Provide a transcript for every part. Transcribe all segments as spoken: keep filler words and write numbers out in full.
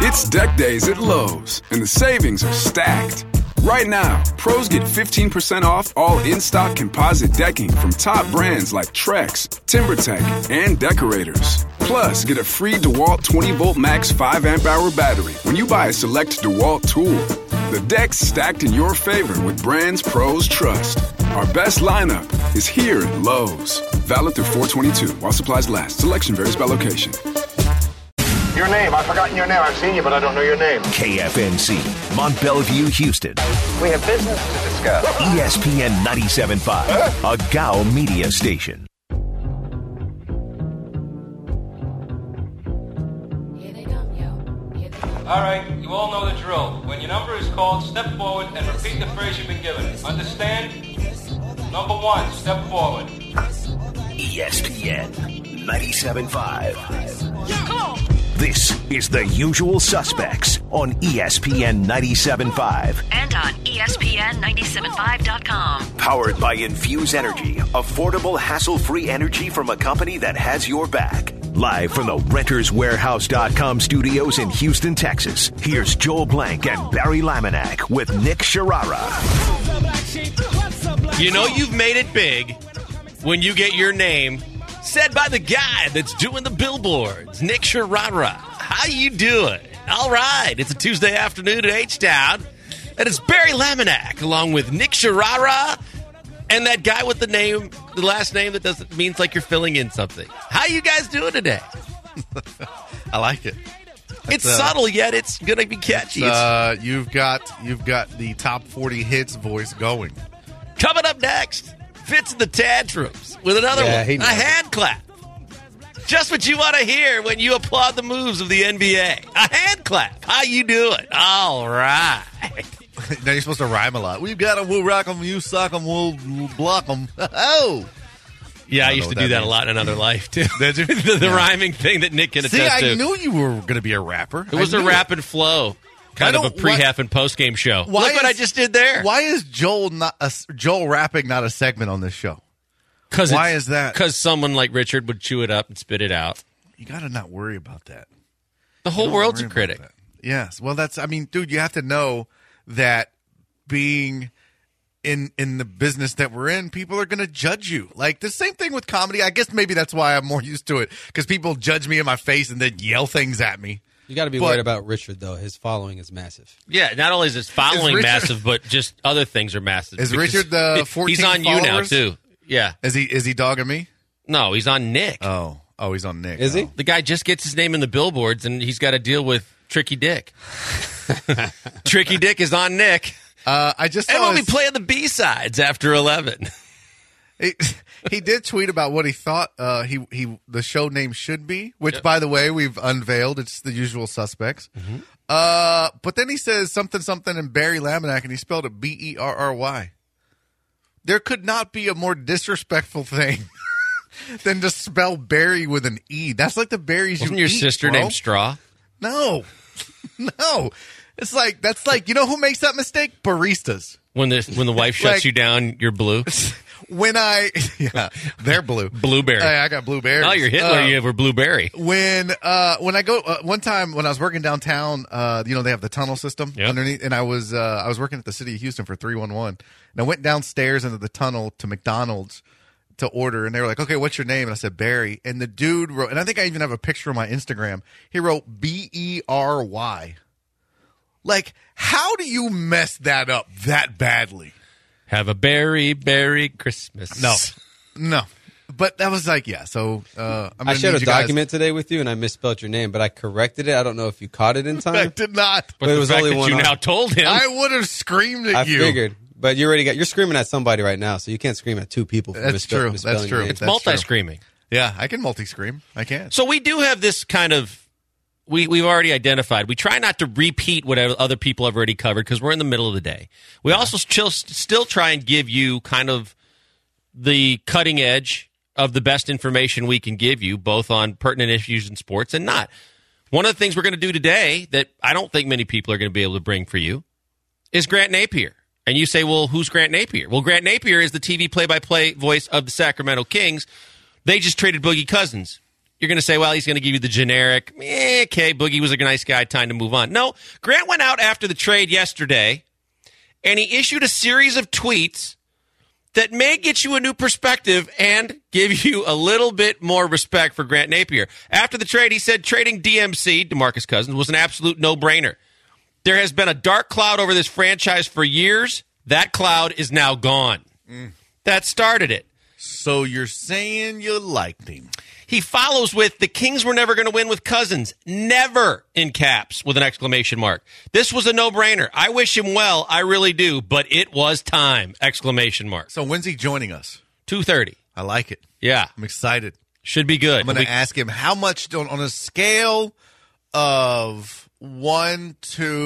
It's Deck Days at Lowe's, and the savings are stacked. Right now, pros get fifteen percent off all in-stock composite decking from top brands like Trex, TimberTech, and Decorators. Plus, get a free DeWalt twenty volt max five amp hour battery when you buy a select DeWalt tool. The deck's stacked in your favor with brands pros trust. Our best lineup is here at Lowe's. Valid through four twenty-two while supplies last. Selection varies by location. Your name. I've forgotten your name. I've seen you, but I don't know your name. K F N C, Mont Bellevue, Houston. We have business to discuss. E S P N ninety-seven point five, huh? A G A O media station. All right, you all know the drill. When your number is called, step forward and repeat the phrase you've been given. Understand? Number one, step forward. E S P N ninety-seven point five. Come on. This is The Usual Suspects on E S P N ninety-seven point five. And on E S P N ninety-seven five dot com. Powered by Infuse Energy, affordable, hassle-free energy from a company that has your back. Live from the Renters Warehouse dot com studios in Houston, Texas, here's Joel Blank and Barry Laminack with Nick Sharara. You know you've made it big when you get your name said by the guy that's doing the billboards, Nick Sharara. How you doing? All right, it's a Tuesday afternoon at H-Town, and it's Barry Laminack along with Nick Sharara and that guy with the name, the last name that doesn't means like you're filling in something. How you guys doing today? I like it. It's uh, subtle, yet it's going to be catchy. Uh, you've got you've got the top forty hits voice going. Coming up next, Fitz and the Tantrums with another Yeah, one, he a knows it. hand clap. Just what you want to hear when you applaud the moves of the N B A. A hand clap. How you doing? All right. Now you're supposed to rhyme a lot. We've got them, we'll rock them, you suck them, we'll, we'll block them. Oh! Yeah, I, I used to know do what that that a lot in another life, too. Did you? the the Yeah. rhyming thing that Nick can See, attest I to. knew you were going to be a rapper. It was I a knew rap and flow. Kind I of a don't- pre, why- half, and post-game show. Why Look what is- I just did there. Why is Joel not a, Joel rapping not a segment on this show? Cause Why it's- is that? Because someone like Richard would chew it up and spit it out. You got to not worry about that. The whole Don't world's worry a about critic. that. Yes. Well, that's, I mean, dude, you have to know that being in in the business that we're in, people are going to judge you. Like the same thing with comedy. I guess maybe that's why I'm more used to it, because people judge me in my face and then yell things at me. You got to be But- worried about Richard, though. His following is massive. Yeah, not only is his following Richard- massive, but just other things are massive. Is Because Richard the he- fourteen He's on you now, followers? too. Yeah. Is he is he dogging me? No, he's on Nick. Oh, oh, he's on Nick. Is he? Oh. The guy just gets his name in the billboards, and he's got to deal with Tricky Dick. Tricky Dick is on Nick. Uh, I just And saw we'll be his- playing the B-sides after eleven. He, he did tweet about what he thought uh, he he the show name should be, which, Yep. by the way, we've unveiled. It's The Usual Suspects. Mm-hmm. Uh, but then he says something something in Barry Laminack, and he spelled it B E R R Y. There could not be a more disrespectful thing than to spell Barry with an E. That's like the berries Wasn't you your eat, sister bro. named Straw? No, no. It's like that's like you know who makes that mistake? Baristas. When the when the wife shuts Like- you down, you're blue. When I yeah, they're blue. Blueberry. Hey, I got blueberries. Oh, you're Hitler. Uh, you were blueberry. When uh when I go uh, one time when I was working downtown, uh you know they have the tunnel system Yep. underneath, and I was uh I was working at the city of Houston for three one one, and I went downstairs into the tunnel to McDonald's to order, and they were like, "Okay, what's your name?" And I said Barry, and the dude wrote, and I think I even have a picture on my Instagram. He wrote B E R Y. Like, how do you mess that up that badly? Have a berry, berry Christmas. No, no. But that was like, yeah. So uh, I'm I gonna shared need a you guys- document today with you, and I misspelled your name, but I corrected it. I don't know if you caught it in I time. did not. But But it the was fact only that one you on- now told him. I would have screamed at I you. figured. But you already got you're screaming at somebody right now, so you can't scream at two people for That's misspell- true. misspelling That's your true. name. it's That's true. multi-screaming. Yeah, I can multi-scream. I can. So we do have this kind of, we, we've already identified. We try not to repeat what other people have already covered because we're in the middle of the day. We also still, still try and give you kind of the cutting edge of the best information we can give you, both on pertinent issues in sports and not. One of the things we're going to do today that I don't think many people are going to be able to bring for you is Grant Napier. And you say, well, who's Grant Napier? Well, Grant Napier is the T V play-by-play voice of the Sacramento Kings. They just traded Boogie Cousins you're going to say, well, he's going to give you the generic, eh, okay, Boogie was a nice guy, time to move on. No, Grant went out after the trade yesterday, and he issued a series of tweets that may get you a new perspective and give you a little bit more respect for Grant Napier. After the trade, he said trading D M C, DeMarcus Cousins, was an absolute no-brainer. There has been a dark cloud over this franchise for years. That cloud is now gone. Mm. That started it. So you're saying you liked him. He follows with, the Kings were never going to win with Cousins. Never, in caps, with an exclamation mark. This was a no-brainer. I wish him well. I really do. But it was time, exclamation mark. So when's he joining us? two thirty. I like it. Yeah. I'm excited. Should be good. I'm going to ask him how much, on, on a scale of one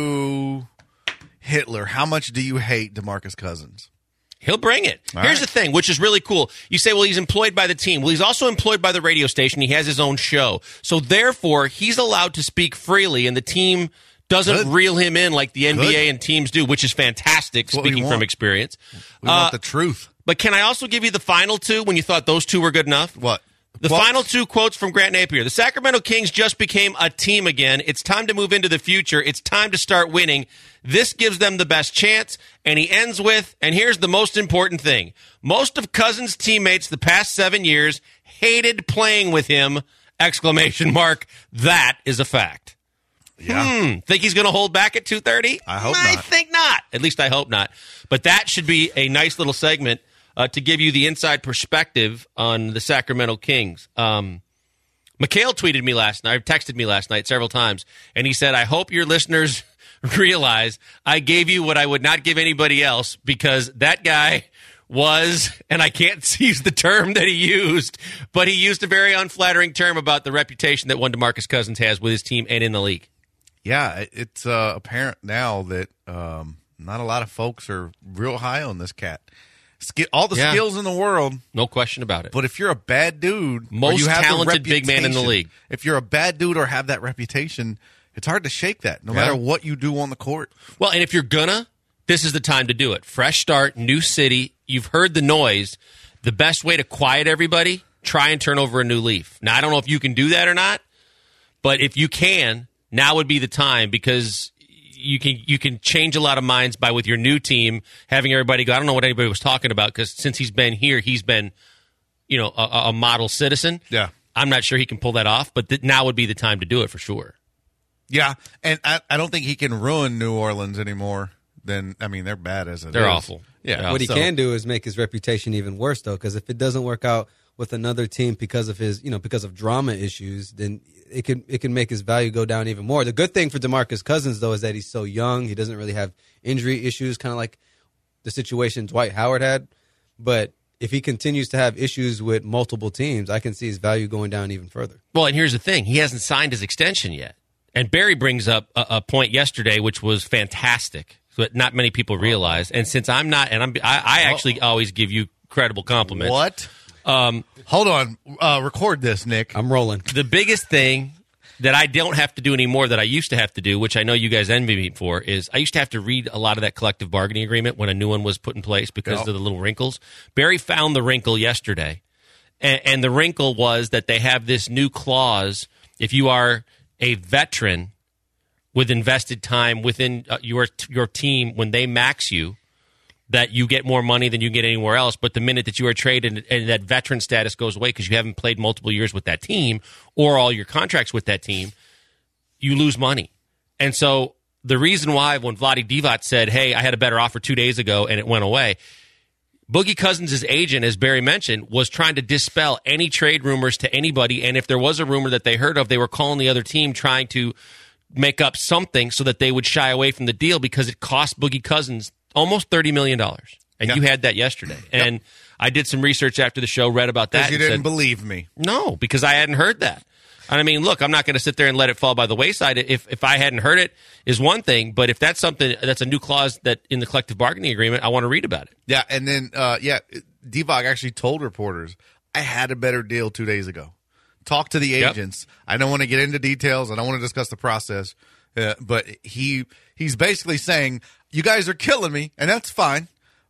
to Hitler, how much do you hate DeMarcus Cousins? He'll bring it. All Here's right. the thing, which is really cool. You say, well, he's employed by the team. Well, he's also employed by the radio station. He has his own show. So, therefore, he's allowed to speak freely, and the team doesn't Good. reel him in like the N B A Good. and teams do, which is fantastic, That's what we speaking want. from experience. We Uh, want the truth. But can I also give you the final two when you thought those two were good enough? What? The Quotes? final two quotes from Grant Napier. The Sacramento Kings just became a team again. It's time to move into the future. It's time to start winning. This gives them the best chance. And he ends with, and here's the most important thing. Most of Cousins' teammates the past seven years hated playing with him, exclamation mark. That is a fact. Yeah. Hmm. Think he's going to hold back at two thirty? I hope I not. think not. At least I hope not. But that should be a nice little segment uh, to give you the inside perspective on the Sacramento Kings. Um, Mikhail tweeted me last night, texted me last night several times, and he said, I hope your listeners realize I gave you what I would not give anybody else, because that guy was, and I can't use the term that he used, but he used a very unflattering term about the reputation that one DeMarcus Cousins has with his team and in the league. Yeah, it's uh, apparent now that um, not a lot of folks are real high on this cat. Sk- all the Yeah. skills in the world, No question about it. but if you're a bad dude, or Most you have the talented big man in the reputation- league. If you're a bad dude or have that reputation, it's hard to shake that, no Yeah. matter what you do on the court. Well, and if you're gonna, this is the time to do it. Fresh start, new city. You've heard the noise. The best way to quiet everybody, try and turn over a new leaf. Now, I don't know if you can do that or not, but if you can, now would be the time, because you can you can change a lot of minds by, with your new team, having everybody go, I don't know what anybody was talking about, because since he's been here, he's been, you know, a, a model citizen. Yeah. I'm not sure he can pull that off, but th- now would be the time to do it for sure. Yeah, and I, I don't think he can ruin New Orleans anymore. Then I mean, they're bad as it They're is. awful. Yeah, Yeah. What he so- can do is make his reputation even worse, though, because if it doesn't work out with another team because of his, you know, because of drama issues, then it can it can make his value go down even more. The good thing for DeMarcus Cousins, though, is that he's so young. He doesn't really have injury issues, kind of like the situation Dwight Howard had. But if he continues to have issues with multiple teams, I can see his value going down even further. Well, and here's the thing. He hasn't signed his extension yet. And Barry brings up a, a point yesterday, which was fantastic, but not many people realize. And since I'm not, and I'm, I, I actually always give you credible compliments. What? Um, Hold on. Uh, record this, Nick. I'm rolling. the biggest thing that I don't have to do anymore that I used to have to do, which I know you guys envy me for, is I used to have to read a lot of that collective bargaining agreement when a new one was put in place because Yep. of the little wrinkles. Barry found the wrinkle yesterday, and, and the wrinkle was that they have this new clause. If you are a veteran with invested time within uh, your your team, when they max you, that you get more money than you get anywhere else. But the minute that you are traded and that veteran status goes away because you haven't played multiple years with that team or all your contracts with that team, you lose money. And so the reason why when Vlade Divac said, hey, I had a better offer two days ago and it went away, Boogie Cousins' agent, as Barry mentioned, was trying to dispel any trade rumors to anybody. And if there was a rumor that they heard of, they were calling the other team trying to make up something so that they would shy away from the deal because it cost Boogie Cousins almost thirty million dollars. And Yeah. you had that yesterday. And I did some research after the show, read about that. Because you and didn't said, believe me. no, because I hadn't heard that. And I mean, look, I'm not going to sit there and let it fall by the wayside. If if I hadn't heard it is one thing, but if that's something that's a new clause that in the collective bargaining agreement, I want to read about it. Yeah, and then uh, yeah, Divac actually told reporters, "I had a better deal two days ago." Talk to the Yep. agents. I don't want to get into details. I don't want to discuss the process, uh, but he he's basically saying, "You guys are killing me, and that's fine,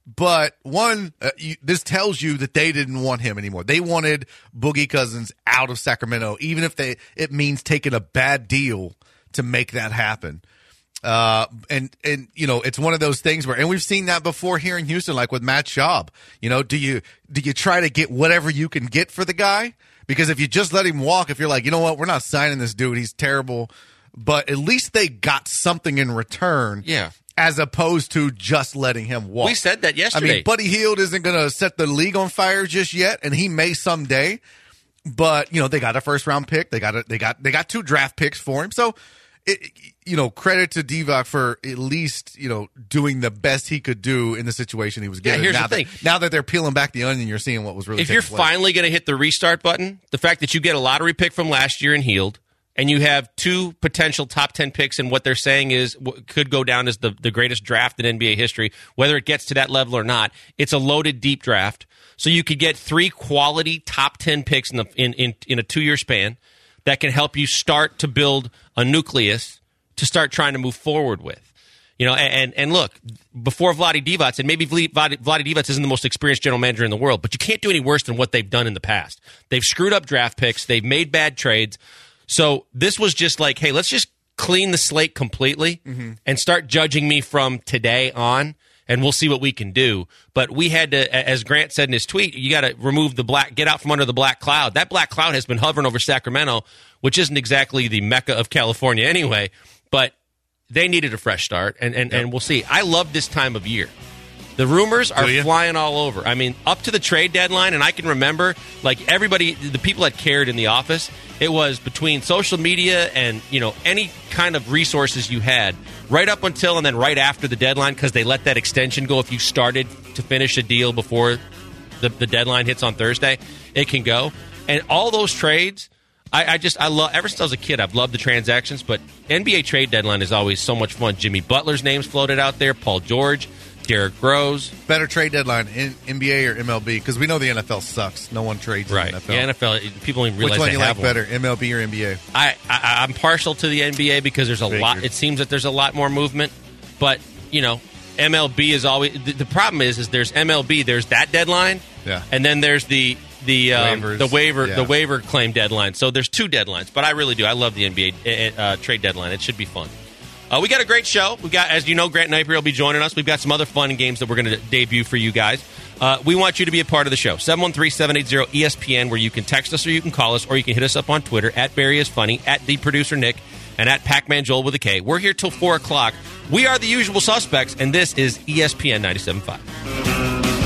But one, uh, you, this tells you that they didn't want him anymore. They wanted Boogie Cousins out of Sacramento, even if they it means taking a bad deal to make that happen. Uh, and, and, you know, it's one of those things where, and we've seen that before here in Houston, like with Matt Schaub. You know, do you, do you try to get whatever you can get for the guy? Because if you just let him walk, if you're like, you know what, we're not signing this dude, he's terrible. But at least they got something in return. Yeah. As opposed to just letting him walk. We said that yesterday. I mean, Buddy Hield isn't going to set the league on fire just yet, and he may someday. But, you know, they got a first round pick. They got a, they got they got two draft picks for him. So, it, you know, credit to Divac for at least, you know, doing the best he could do in the situation he was given. Yeah, here's now the that, thing. Now that they're peeling back the onion, you're seeing what was really If taking you're place. finally going to hit the restart button, the fact that you get a lottery pick from last year in Hield, and you have two potential top ten picks, and what they're saying is what could go down as the, the greatest draft in N B A history, whether it gets to that level or not. It's a loaded, deep draft. So you could get three quality top ten picks in, the, in, in, in a two-year span that can help you start to build a nucleus to start trying to move forward with. You know, and, and look, before Vlade Divac, and maybe Vlade, Vlade Divac isn't the most experienced general manager in the world, but you can't do any worse than what they've done in the past. They've screwed up draft picks. They've made bad trades. So this was just like, hey, let's just clean the slate completely mm-hmm. and start judging me from today on, and we'll see what we can do. But we had to, as Grant said in his tweet, you got to remove the black, get out from under the black cloud. That black cloud has been hovering over Sacramento, which isn't exactly the Mecca of California anyway, but they needed a fresh start, and, and, yep. and we'll see. I love this time of year. The rumors are flying all over. I mean, up to the trade deadline, and I can remember, like, everybody, the people that cared in the office, it was between social media and, you know, any kind of resources you had, right up until and then right after the deadline, because they let that extension go. If you started to finish a deal before the, the deadline hits on Thursday, it can go. And all those trades, I, I just, I love, ever since I was a kid, I've loved the transactions, but N B A trade deadline is always so much fun. Jimmy Butler's name's floated out there, Paul George, Derrick Rose. Better trade deadline in N B A or M L B? Because we know the N F L sucks. No one trades right. in the N F L. The N F L, people don't even realize Which one they you have like one. better, M L B or N B A? I, I, I'm partial to the N B A because there's a Figured. lot. It seems that there's a lot more movement. But, you know, M L B is always... The, the problem is, is there's M L B, there's that deadline, yeah. and then there's the... The um, Waivers, the waiver yeah. the waiver claim deadline. So there's two deadlines, but I really do. I love the N B A uh, trade deadline. It should be fun. Uh, we got a great show. We got, as you know, Grant Napier will be joining us. We've got some other fun games that we're going to debut for you guys. Uh, we want you to be a part of the show. seven one three, seven eight zero, E S P N, where you can text us or you can call us, or you can hit us up on Twitter at Barry is Funny, at the producer Nick, and at Pac-Man Joel with a K. We're here till four o'clock. We are the usual suspects, and this is E S P N ninety-seven point five.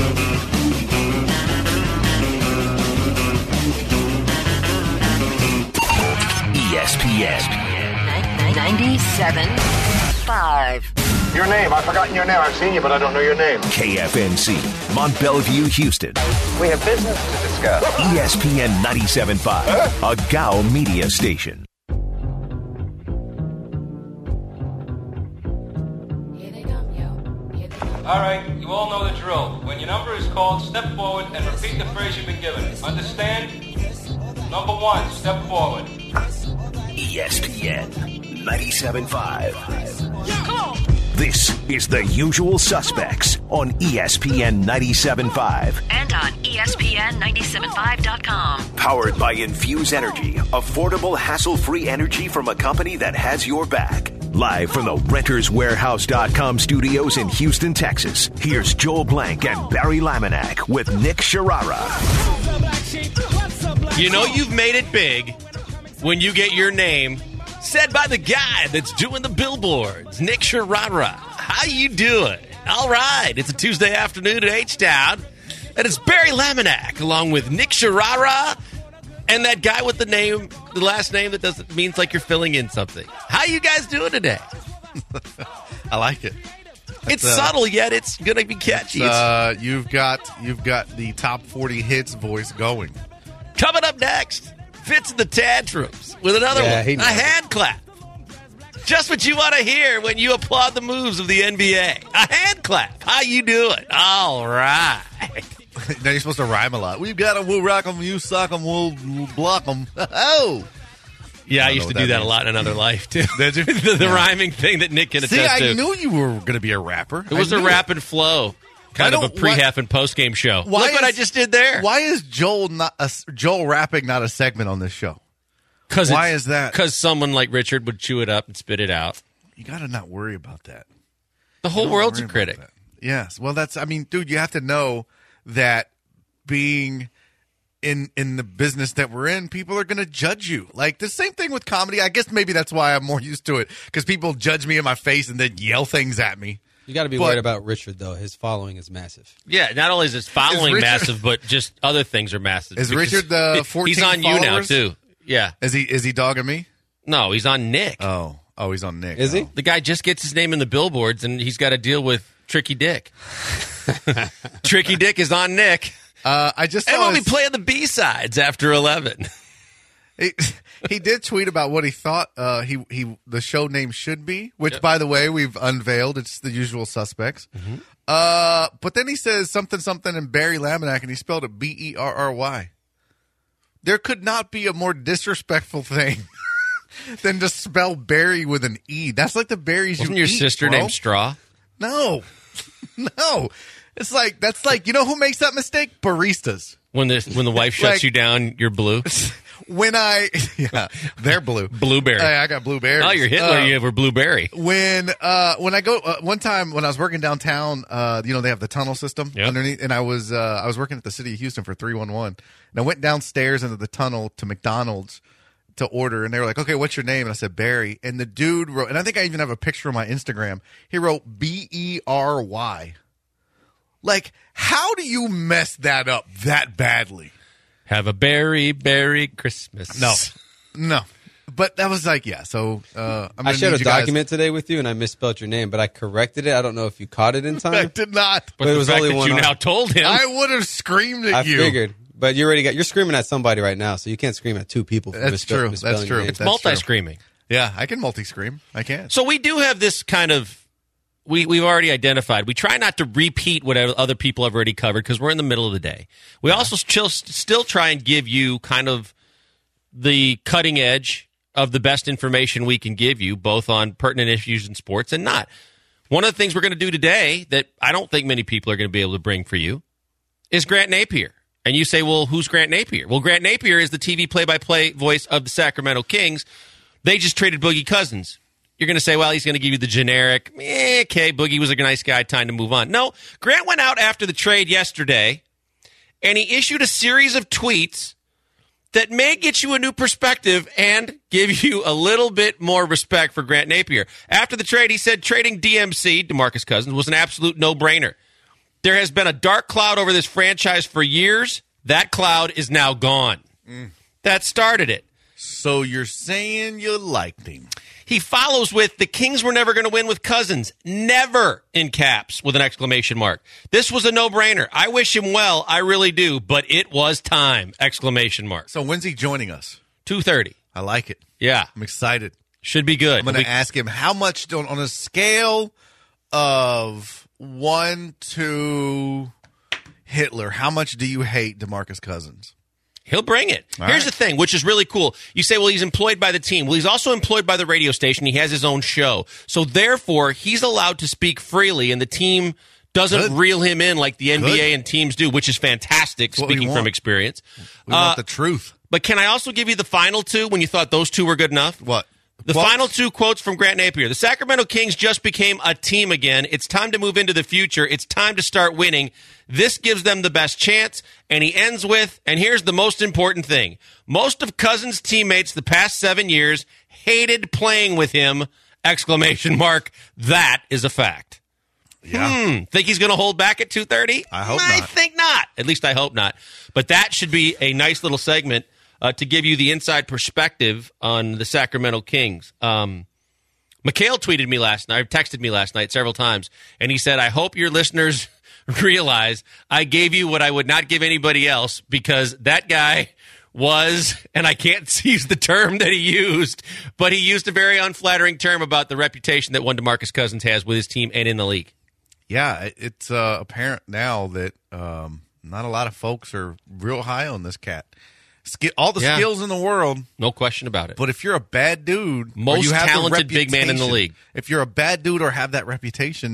E S P N ninety-seven point five. Your name, I've forgotten your name. I've seen you, but I don't know your name. K F N C, Mont Bellevue, Houston. We have business to discuss. E S P N ninety-seven point five, a G A O media station. All right, you all know the drill. When your number is called, step forward and repeat the phrase you've been given. Understand? Number one, step forward. E S P N ninety-seven point five. This is The Usual Suspects on E S P N ninety-seven point five. And on E S P N ninety-seven five dot com. Powered by Infuse Energy, affordable, hassle-free energy from a company that has your back. Live from the Renters Warehouse dot com studios in Houston, Texas, here's Joel Blank and Barry Laminack with Nick Sharara. You know you've made it big when you get your name said by the guy that's doing the billboards, Nick Sharara. How you doing? All right, it's a Tuesday afternoon at H-Town, and it's Barry Laminack along with Nick Sharara and that guy with the name, the last name that doesn't means like you're filling in something. How you guys doing today? I like it. It's uh, subtle, yet it's going to be catchy. It's, uh, you've got you've got the top forty hits voice going. Coming up next, Fits in the Tantrums with another Yeah, one, he a knows. hand clap. Just what you want to hear when you applaud the moves of the N B A. A hand clap. How you doing? All right. Now you're supposed to rhyme a lot. We've got them, we'll rock them, you suck them, we'll, we'll block them. Oh! Yeah, I, I don't used to know do what that that a lot in another life, too. Did you? the the Yeah. rhyming thing that Nick can See, attest I to. knew you were going to be a rapper. It was I a knew rap and flow. kind of a don't- pre, why- half, and post game show. Why Look what I is- just did there. Why is Joel not a, Joel rapping not a segment on this show? Cause Why it's- is that? Because someone like Richard would chew it up and spit it out. You got to not worry about that. The whole Don't world's worry a about critic. that. Yes. Well, that's. I mean, dude, you have to know that being in in the business that we're in, people are going to judge you. Like the same thing with comedy. I guess maybe that's why I'm more used to it because people judge me in my face and then yell things at me. You got to be But- worried about Richard, though. His following is massive. Yeah, not only is his following Richard- massive, but just other things are massive. Is Because Richard the he- fourteen He's on you now, followers? too. Yeah. Is he is he dogging me? No, he's on Nick. Oh, oh, he's on Nick. Is he? Oh. The guy just gets his name in the billboards, and he's got to deal with Tricky Dick. Tricky Dick is on Nick. Uh, I just And saw we'll be his- playing the B-sides after eleven. He, he did tweet about what he thought uh, he he the show name should be, which by the way we've unveiled. It's the usual suspects. Mm-hmm. Uh, but then he says something something in Barry Laminack, and he spelled it B E R R Y. There could not be a more disrespectful thing than to spell Barry with an E. That's like the berries Wasn't you your eat, sister bro. named Straw? No, no. It's like that's like you know who makes that mistake? Baristas. When the when the wife shuts Like- you down, you're blue. When I yeah, they're blue. Blueberry. Hey, I got blueberries. Oh, you're Hitler. Uh, you were blueberry. when uh when I go uh, one time when I was working downtown, uh you know they have the tunnel system Yep. underneath, and I was uh I was working at the city of Houston for three one one, and I went downstairs into the tunnel to McDonald's to order, and they were like, "Okay, what's your name?" And I said Barry, and the dude wrote, and I think I even have a picture on my Instagram. He wrote B E R Y. Like, how do you mess that up that badly? Have a berry, berry Christmas. No, no. But that was like, yeah. So uh, I'm I gonna shared need a you guys- document today with you, and I misspelled your name, but I corrected it. I don't know if you caught it in I time. did not. But But it the was fact only that one you on- now told him. I would have screamed at I you. figured, but you already got. You're screaming at somebody right now, so you can't scream at two people. For That's misspell- true. misspelling That's your true. name. it's That's true. multi-screaming. Yeah, I can multi-scream. I can. So we do have this kind of we we've already identified. We try not to repeat what other people have already covered because we're in the middle of the day. We also still still try and give you kind of the cutting edge of the best information we can give you, both on pertinent issues in sports and not. One of the things we're going to do today that I don't think many people are going to be able to bring for you is Grant Napier. And you say, well, who's Grant Napier? Well, Grant Napier is the T V play-by-play voice of the Sacramento Kings. They just traded Boogie Cousins. You're going to say, well, he's going to give you the generic, eh, okay, Boogie was a nice guy, time to move on. No, Grant went out after the trade yesterday, and he issued a series of tweets that may get you a new perspective and give you a little bit more respect for Grant Napier. After the trade, he said trading D M C, DeMarcus Cousins, was an absolute no-brainer. There has been a dark cloud over this franchise for years. That cloud is now gone. Mm. That started it. So you're saying you liked him? He follows with, the Kings were never going to win with Cousins. Never, in caps, with an exclamation mark. This was a no-brainer. I wish him well. I really do. But it was time, exclamation mark. So when's he joining us? two thirty. I like it. Yeah. I'm excited. Should be good. I'm going We- to ask him how much on, on a scale of one to Hitler. How much do you hate DeMarcus Cousins? He'll bring it. All Here's right. the thing, which is really cool. You say, well, he's employed by the team. Well, he's also employed by the radio station. He has his own show. So, therefore, he's allowed to speak freely, and the team doesn't Good. reel him in like the N B A Good. and teams do, which is fantastic, what we speaking want. from experience. We Uh, want the truth. But can I also give you the final two when you thought those two were good enough? What? The Quotes? final two quotes from Grant Napier. The Sacramento Kings just became a team again. It's time to move into the future. It's time to start winning. This gives them the best chance. And he ends with, and here's the most important thing. Most of Cousins' teammates the past seven years hated playing with him. Exclamation mark. That is a fact. Yeah. Hmm. Think he's going to hold back at two thirty? I hope I not. think not. At least I hope not. But that should be a nice little segment uh, to give you the inside perspective on the Sacramento Kings. Um, Mikhail tweeted me last night, texted me last night several times, and he said, I hope your listeners realize I gave you what I would not give anybody else because that guy was, and I can't use the term that he used, but he used a very unflattering term about the reputation that one DeMarcus Cousins has with his team and in the league. Yeah, it- it's uh, apparent now that um, not a lot of folks are real high on this cat. Ski- all the Yeah. skills in the world, No question about it. but if you're a bad dude, or Most you have the talented big man in the reputation- league. If you're a bad dude or have that reputation,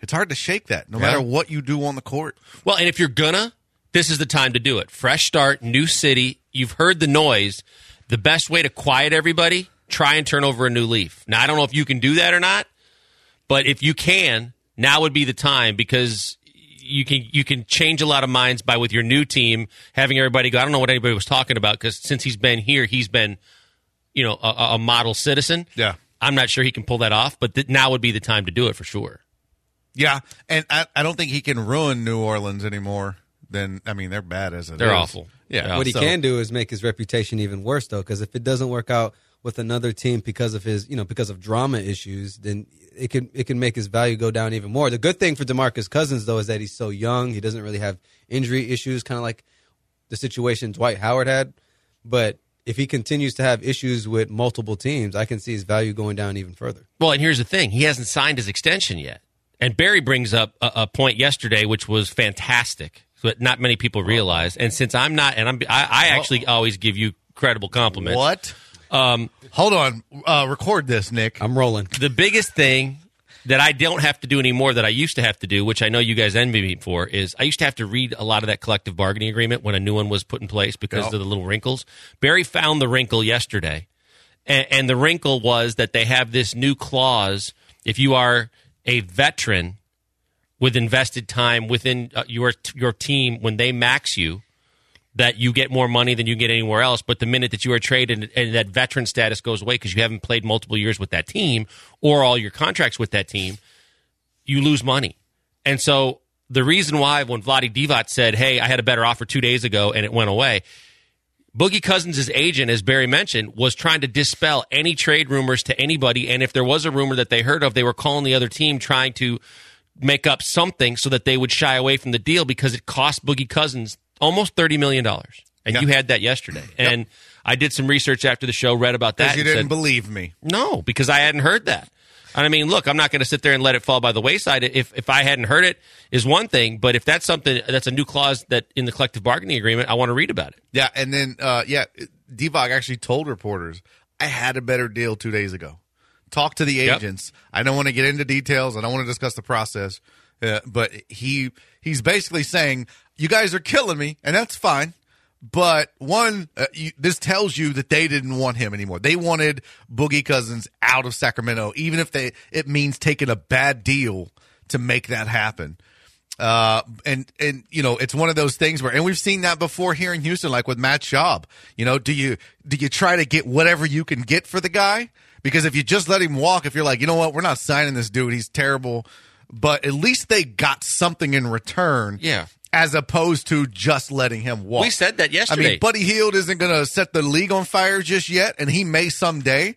It's hard to shake that, no Yeah. matter what you do on the court. Well, and if you're gonna, this is the time to do it. Fresh start, new city. You've heard the noise. The best way to quiet everybody, try and turn over a new leaf. Now, I don't know if you can do that or not, but if you can, now would be the time because you can you can change a lot of minds by with your new team having everybody go. I don't know what anybody was talking about because since he's been here, he's been, you know, a, a model citizen. Yeah. I'm not sure he can pull that off, but th- now would be the time to do it for sure. Yeah, and I, I don't think he can ruin New Orleans anymore. Then I mean, they're bad as it They're is. awful. Yeah. Yeah. What he so- can do is make his reputation even worse, though, because if it doesn't work out with another team because of his, you know, because of drama issues, then it can it can make his value go down even more. The good thing for DeMarcus Cousins, though, is that he's so young. He doesn't really have injury issues, kind of like the situation Dwight Howard had. But if he continues to have issues with multiple teams, I can see his value going down even further. Well, and here's the thing. He hasn't signed his extension yet. And Barry brings up a, a point yesterday, which was fantastic, but not many people realize. And since I'm not, and I'm, I, I actually always give you credible compliments. What? Um, Hold on. Uh, record this, Nick. I'm rolling. the biggest thing that I don't have to do anymore that I used to have to do, which I know you guys envy me for, is I used to have to read a lot of that collective bargaining agreement when a new one was put in place because Yep. of the little wrinkles. Barry found the wrinkle yesterday, and, and the wrinkle was that they have this new clause. If you are a veteran with invested time within uh, your your team, when they max you, that you get more money than you get anywhere else. But the minute that you are traded and that veteran status goes away because you haven't played multiple years with that team or all your contracts with that team, you lose money. And so the reason why when Vlade Divac said, hey, I had a better offer two days ago and it went away, Boogie Cousins' agent, as Barry mentioned, was trying to dispel any trade rumors to anybody. And if there was a rumor that they heard of, they were calling the other team trying to make up something so that they would shy away from the deal because it cost Boogie Cousins almost thirty million dollars. And Yeah. you had that yesterday. And I did some research after the show, read about that. Because you and didn't said, believe me. no, because I hadn't heard that. And I mean, look, I'm not going to sit there and let it fall by the wayside. If if I hadn't heard it, is one thing. But if that's something that's a new clause that in the collective bargaining agreement, I want to read about it. Yeah, and then, uh, yeah, Divac actually told reporters, I had a better deal two days ago. Talk to the Yep. agents. I don't want to get into details. I don't want to discuss the process. Uh, but he he's basically saying, you guys are killing me, and that's fine. But one, uh, you, this tells you that they didn't want him anymore. They wanted Boogie Cousins out of Sacramento, even if they it means taking a bad deal to make that happen. Uh, and and you know, it's one of those things where, and we've seen that before here in Houston, like with Matt Schaub. You know, do you do you try to get whatever you can get for the guy? Because if you just let him walk, if you're like, you know what, we're not signing this dude, he's terrible. But at least they got something in return. Yeah. As opposed to just letting him walk. We said that yesterday. I mean, Buddy Hield isn't going to set the league on fire just yet, and he may someday.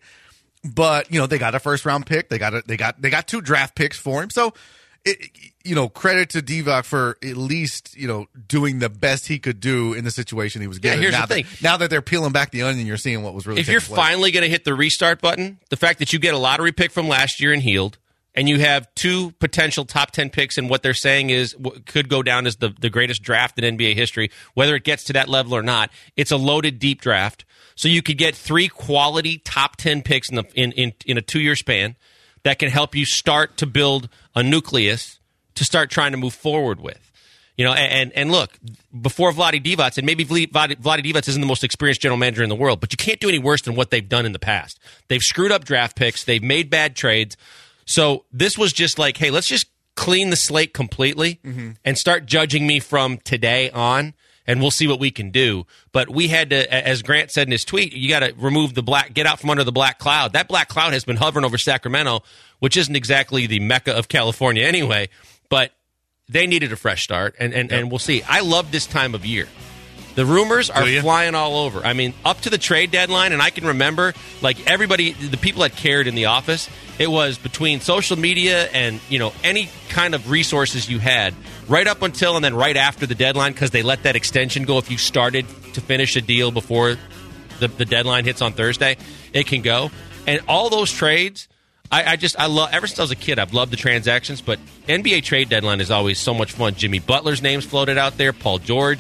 But you know, they got a first round pick. They got a, they got they got two draft picks for him. So, it, you know, credit to Divac for at least you know doing the best he could do in the situation he was Yeah, given. here's now the that, thing. Now that they're peeling back the onion, you're seeing what was really. If you're taking place. finally going to hit the restart button, the fact that you get a lottery pick from last year in Heald, and you have two potential top ten picks, and what they're saying is what could go down as the, the greatest draft in N B A history, whether it gets to that level or not, it's a loaded deep draft. So you could get three quality top ten picks in, the, in, in, in a two-year span that can help you start to build a nucleus to start trying to move forward with. You know, and, and look, before Vlade Divac, and maybe Vlade, Vlade Divac isn't the most experienced general manager in the world, but you can't do any worse than what they've done in the past. They've screwed up draft picks. They've made bad trades. So this was just like, hey, let's just clean the slate completely mm-hmm. and start judging me from today on, and we'll see what we can do. But we had to, as Grant said in his tweet, you got to remove the black, get out from under the black cloud. That black cloud has been hovering over Sacramento, which isn't exactly the Mecca of California anyway, but they needed a fresh start, and, and, yep. and we'll see. I love this time of year. The rumors are flying all over. I mean, up to the trade deadline, and I can remember, like, everybody, the people that cared in the office, it was between social media and, you know, any kind of resources you had, right up until and then right after the deadline, because they let that extension go. If you started to finish a deal before the, the deadline hits on Thursday, it can go. And all those trades, I, I just, I love, ever since I was a kid, I've loved the transactions, but N B A trade deadline is always so much fun. Jimmy Butler's name's floated out there, Paul George.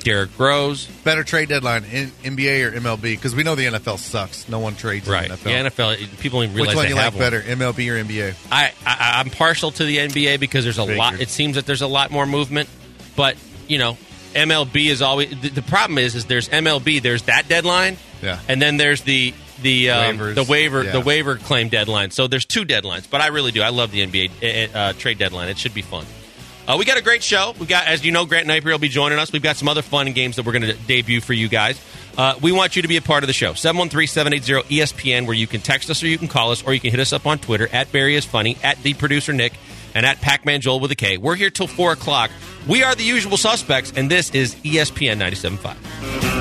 Derrick Rose. Better trade deadline in N B A or M L B? Because we know the N F L sucks. No one trades Right. in the N F L. The N F L, people don't even realize Which one they you like have one. better, M L B or N B A? I, I I'm partial to the N B A because there's a Figured. lot. It seems that there's a lot more movement, but you know, M L B is always the, the problem. Is is there's M L B, there's that deadline, Yeah. and then there's the the um, Waivers. the waiver Yeah. the waiver claim deadline. So there's two deadlines, but I really do. I love the N B A uh, uh, trade deadline. It should be fun. Uh, we got a great show. We got, as you know, Grant Napier will be joining us. We've got some other fun games that we're going to debut for you guys. Uh, we want you to be a part of the show. seven one three, seven eight zero, E S P N, where you can text us or you can call us, or you can hit us up on Twitter, at Barry is Funny, at the producer Nick, and at Pac-Man Joel with a K. We're here till four o'clock. We are the usual suspects, and this is E S P N ninety-seven point five.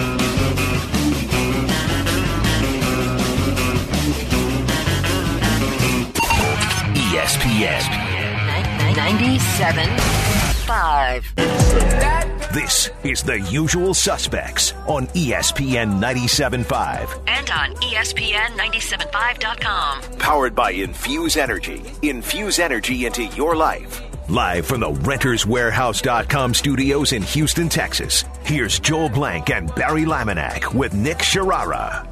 E S P N. ninety-seven point five. This is The Usual Suspects on E S P N ninety-seven point five. And on E S P N ninety-seven point five dot com. Powered by Infuse Energy. Infuse energy into your life. Live from the Renters Warehouse dot com studios in Houston, Texas. Here's Joel Blank and Barry Laminack with Nick Sharara.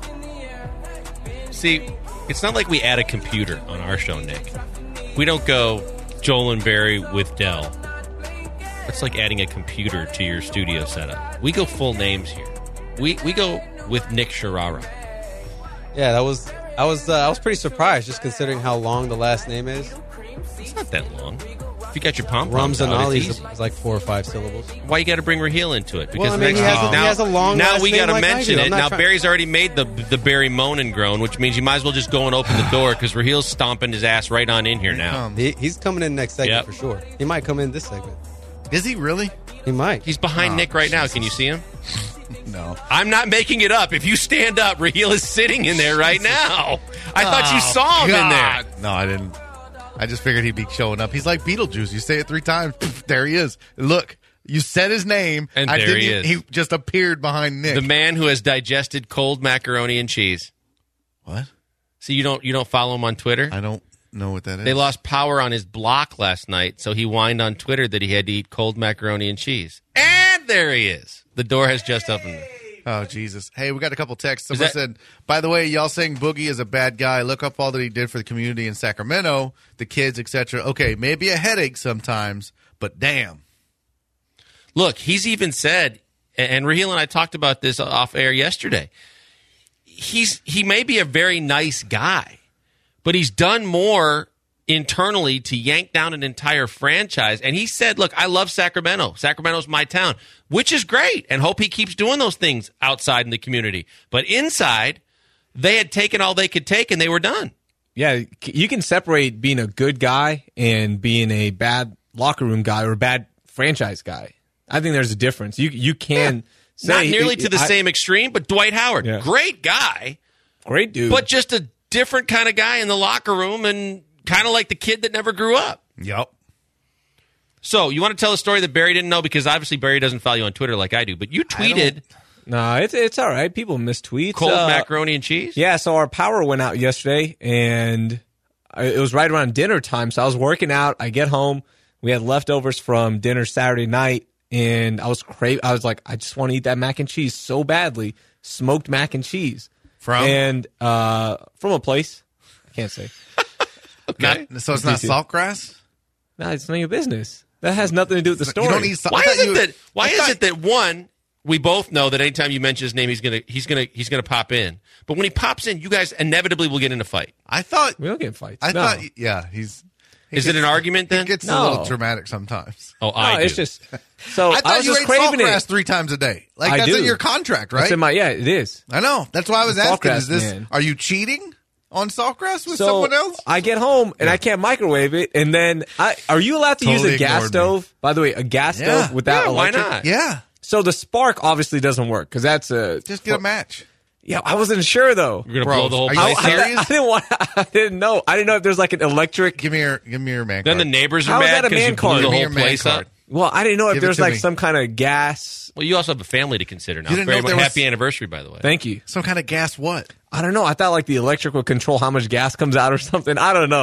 See, it's not like we add a computer on our show, Nick. We don't go Joel and Barry with Dell. That's like adding a computer to your studio setup. We go full names here. We we go with Nick Sharara. Yeah, that was I was uh, I was pretty surprised just considering how long the last name is. It's not that long. If you got your pom poms out, Ramzanali it's is easy. like four or five syllables. Why you got to bring Raheel into it? Well, I mean, next he has week- a- he has a long now last we name gotta like I mention do. I'm it. not Now trying- Barry's already made the the Barry moan and groan, which means you might as well just go and open the door because Raheel's stomping his ass right on in here now. Um, He, he's coming in next segment Yep. for sure. He might come in this segment. is he really? He might. He's behind Oh, Nick right now. Can you see him? No. I'm not making it up. If you stand up, Raheel is sitting in there right now. I thought you Oh, saw him in there. God. No, I didn't. I just figured he'd be showing up. He's like Beetlejuice. You say it three times, poof, there he is. Look, you said his name, And I there didn't he even- is. He just appeared behind Nick. The man who has digested cold macaroni and cheese. What? So you don't you don't follow him on Twitter? I don't know what that is. They lost power on his block last night, so he whined on Twitter that he had to eat cold macaroni and cheese. And there he is. The door has just opened. Oh, Jesus. Hey, we got a couple texts. Is Someone that- said, by the way, y'all saying Boogie is a bad guy. Look up all that he did for the community in Sacramento, the kids, et cetera. Okay, maybe a headache sometimes, but damn. Look, he's even said, and Raheel and I talked about this off air yesterday. He's he may be a very nice guy, but he's done more internally to yank down an entire franchise. And he said, look, I love Sacramento. Sacramento's my town, which is great, and hope he keeps doing those things outside in the community. But inside, they had taken all they could take, and they were done. Yeah, you can separate being a good guy and being a bad locker room guy or a bad franchise guy. I think there's a difference. You you can say Not nearly to the I- same extreme, but Dwight Howard, Yeah. great guy, great dude, but just a different kind of guy in the locker room and kind of like the kid that never grew up. Yep. So you want to tell a story that Barry didn't know, because obviously Barry doesn't follow you on Twitter like I do, but you tweeted no, it's it's all right. People miss tweets. cold Uh, macaroni and cheese? Yeah, so our power went out yesterday, and I, it was right around dinner time. So I was working out. I get home. We had leftovers from dinner Saturday night, and I was cra- I was like, I just want to eat that mac and cheese so badly. Smoked mac and cheese From? and uh, from a place I can't say. Okay. Not- so it's not Easy. saltgrass? No, it's none of your business. That has nothing to do with the story. You don't eat salt. Why I thought is it you- that why I is thought- it that one, we both know that anytime you mention his name he's gonna he's gonna he's gonna pop in. But when he pops in, you guys inevitably will get in a fight. I thought, We don't get in fights. I no. thought, yeah, he's. he Is it gets- an argument then? It gets a No. little dramatic sometimes. Oh, No, I do. it's just so I I, thought was you just ate craving saltgrass it. three times a day. Like, I that's do. in your contract, right? That's in my yeah, it is. I know. That's why I was asking. Saltgrass Is this? man. Are you cheating on saltgrass with So someone else? I get home and I can't microwave it, and then I are you allowed to Totally use a gas ignored me. stove? By the way, a gas Yeah. stove without Yeah, why electric? not? Yeah, So the spark obviously doesn't work because that's a just get a match. yeah. I wasn't sure though. You're gonna Bro, blow the whole are you place I, up? serious? I didn't want. I didn't know. I didn't know if there's like an electric. Give me your, give me your man Then the card. neighbors are How is mad that a because you man blew card? the Give me whole your man place card. up. Well, I didn't know if Give it there's to like me. some kind of gas. Well, you also have a family to consider now. You didn't know Very if there much- was- happy anniversary, by the way. Thank you. Some kind of gas. What? I don't know. I thought like the electric would control how much gas comes out or something. I don't know.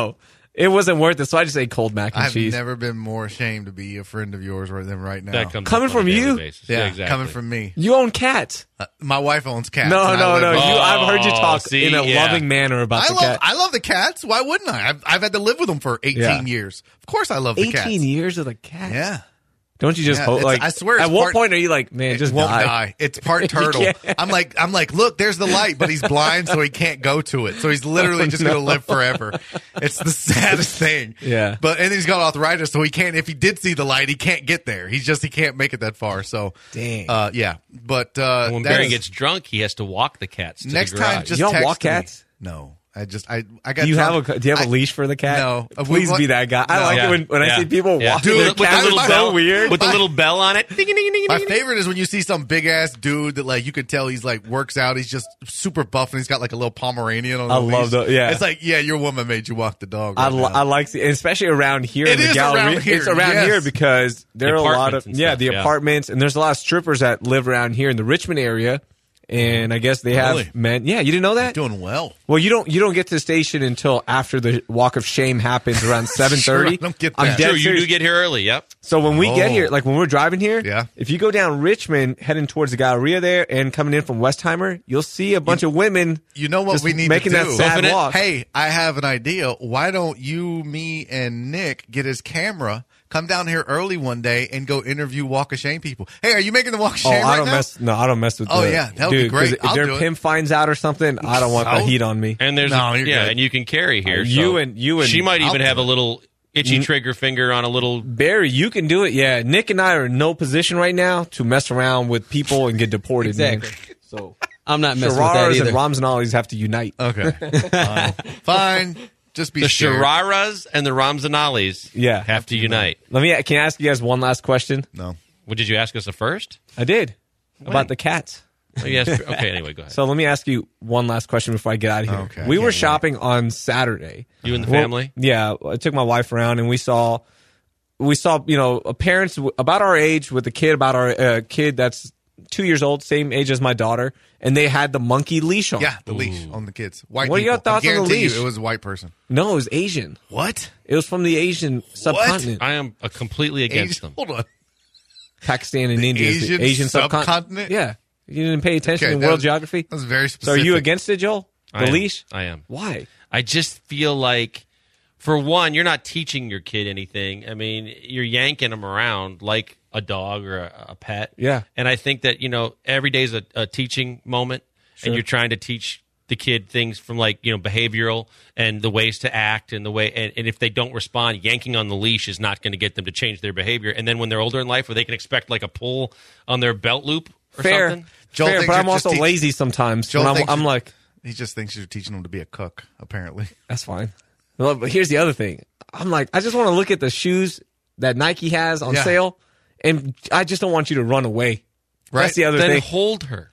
it wasn't worth it, so I just ate cold mac and I've cheese. never been more ashamed to be a friend of yours than right now. That comes Coming up on a from daily you? basis. yeah, exactly. coming from me. You own cats. Uh, my wife owns cats. No, and I no, live no. with- You, I've heard you talk see, in a yeah. loving manner about I the love, cat. I love the cats. Why wouldn't I? I've, I've had to live with them for eighteen Yeah. years. Of course, I love the cats. eighteen years with a cat. Yeah, Don't you just Yeah, hope? it's- Like, I swear it's At what part- point are you like, man, just it won't die? die. It's part You turtle. can't. I'm like, I'm like, look, there's the light, but he's blind, so he can't go to it. So he's literally just going to live forever. It's the saddest thing. Yeah. But and then he's got arthritis, so he can't. If he did see the light, he can't get there. He's just he can't make it that far. So, Dang. uh, yeah. But uh, When that Barry is- gets drunk, he has to walk the cats to next the garage. time, just You don't text walk me. cats? No, I just I I got. Do you drunk. have a Do you have a I- leash for the cat? No. Please We- be that guy. I No. like Yeah. it when, when I Yeah. see people Yeah. walking Dude, their with the cat. little It's bell- so weird. with the little bell on it. Ding, ding, ding, ding, My ding. favorite is when you see some big ass dude that like you can tell he's like works out. He's just super buff and he's got like a little Pomeranian on. I the love leash. the- yeah. It's like yeah, your woman made you walk the dog. I, Right li- now. I like, the, especially around here It in the is gallery. around here, It's around yes. here because there The are a lot of apartments and yeah, stuff, the yeah. apartments, and there's a lot of strippers that live around here in the Richmond area. And I guess they have Really? men. Yeah, you didn't know that? doing well. Well, you don't. You don't get to the station until after the walk of shame happens around seven thirty. I don't get I'm that. dead True, you serious. do get here early. Yep. So when we get Oh. here, like when we're driving here, Yeah. if you go down Richmond, heading towards the Galleria there, and coming in from Westheimer, you'll see a bunch of women. You know what just we need making to that do? sad Buffing it? walk. Hey, I have an idea. Why don't you, me, and Nick get his camera, come down here early one day, and go interview Walk of Shame people? Hey, are you making the Walk of Oh, Shame I right don't now? mess. No, I don't mess with. Oh, the, yeah, that would be dude, 'cause great. If I'll their do it. pimp finds out or something, I don't want the So? heat on me. And there's No, a, you're yeah, good. and you can carry here. You so and- you and- she might I'll even do have a it. little itchy trigger finger on a little. Barry, you can do it. Yeah, Nick and I are in no position right now to mess around with people and get deported. Exactly. Man. So I'm not messing with that Shararas either. and Roms and Ollies have to unite. Okay. Fine. Fine. Just be The scared. Shararas and the Ramzanalis Yeah. have to unite. Let me. Can I ask you guys one last question? No. What did you ask us at first? I did about the cats. Oh, yes. Okay. Anyway, go ahead. So let me ask you one last question before I get out of here. Okay, I we can't were wait. shopping on Saturday. You and the Well, family? Yeah, I took my wife around and we saw, we saw you know parents w- about our age with a kid about our uh, kid that's two years old, same age as my daughter, and they had the monkey leash on. Yeah, the leash on the kids. White What are your people. I thoughts on the guarantee you leash? it was a white person. No, it was Asian. What? It was from the Asian subcontinent, I am uh, completely against Asian, them. hold on. Pakistan and India. is the Asian Asian subcontinent? subcontinent. Yeah, you didn't pay attention Okay, in that world was- geography. That was very So specific. are you against it, Joel? The I am. leash? I am. Why? I just feel like, for one, you're not teaching your kid anything. I mean, you're yanking them around like a dog or a, a pet. Yeah. And I think that, you know, every day is a, a teaching moment, and you're trying to teach the kid things from, like, you know, behavioral and the ways to act and the way, and, and if they don't respond, yanking on the leash is not going to get them to change their behavior. And then when they're older in life, where they can expect like a pull on their belt loop or Fair, something. Joel fair. thinks But I'm you're just also teach- lazy sometimes. Joel when I'm, thinks I'm you- like, He just thinks you're teaching him to be a cook, apparently. that's fine. Well, but here's the other thing. I'm like, I just want to look at the shoes that Nike has on Yeah. sale, and I just don't want you to run away. Right. That's the other Then thing. hold her.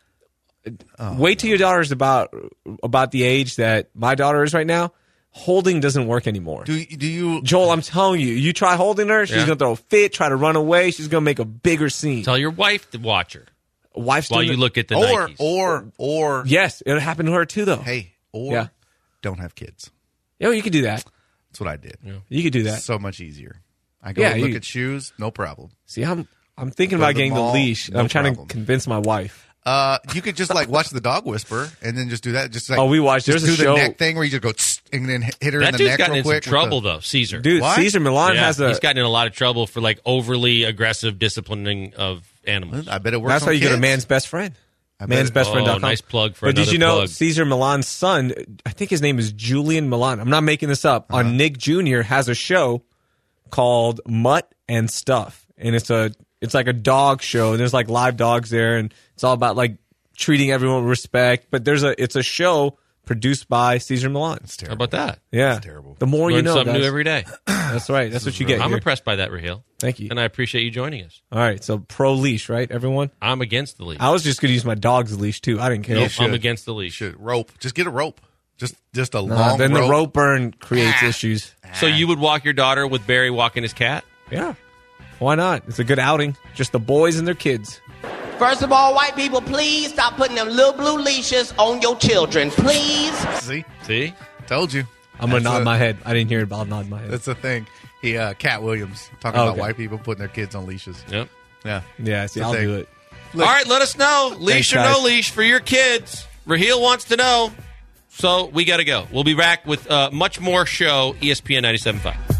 Wait till your daughter's about about the age that my daughter is right now. Holding doesn't work anymore. Do do you Joel, I'm telling you, you try holding her, she's Yeah. gonna throw a fit, try to run away, she's gonna make a bigger scene. Tell your wife to watch her Wife's while doing you it- look at the or Nikes. or or Yes, it happened to her too, though. hey, or Yeah. don't have kids. Yo, you could do that. That's what I did. You could do that. So much easier. I go Yeah, look you- at shoes, no problem. See, I'm I'm thinking Go to about the getting mall, the leash. no I'm trying problem. to convince my wife. Uh, you could just like watch the dog whisper and then just do that. Just like Oh, we watched- Just there's do a the show- neck thing where you just go tss, and then hit her That in the dude's neck gotten real in some quick. with trouble, the- though, Caesar. Dude, What? Caesar Milan Yeah, has a he's gotten in a lot of trouble for like overly aggressive disciplining of animals. I bet it works. That's on how you get a kids. man's best friend. I bet Man's it- best friend. Oh, nice plug for But did another you know plug. Caesar Milan's son? I think his name is Julian Milan. I'm not making this up. Uh-huh. On Nick Junior has a show called Mutt and Stuff, and it's a it's like a dog show. And there's like live dogs there, and it's all about like treating everyone with respect. But there's a it's a show produced by Caesar Milan. It's How terrible. about that? Yeah, That's terrible. The more you Learn know, something guys. new every day. That's right. That's what you get. I'm here. impressed by that, Raheel. Thank you. And I appreciate you joining us. All right, so pro leash, right, everyone? I'm against the leash. I was just going to use my dog's leash too. I didn't care. Nope, I'm should. against the leash. Should rope. Just get a rope. Just just a Nah, long then rope. the rope burn creates issues. So you would walk your daughter with Barry walking his cat? Yeah. Why not? It's a good outing. Just the boys and their kids. First of all, white people, please stop putting them little blue leashes on your children. Please. See, See? told you. I'm going to That's nod a- my head. I didn't hear it, but I'll nod my head. That's the thing. He, uh, Cat Williams, talking Oh, about okay. white people putting their kids on leashes. Yep. Yeah. Yeah, see, That's I'll the thing. do it. All right, let us know. Leash Thanks, or no guys. leash for your kids. Raheel wants to know. So we got to go. We'll be back with uh, much more show, E S P N ninety-seven point five.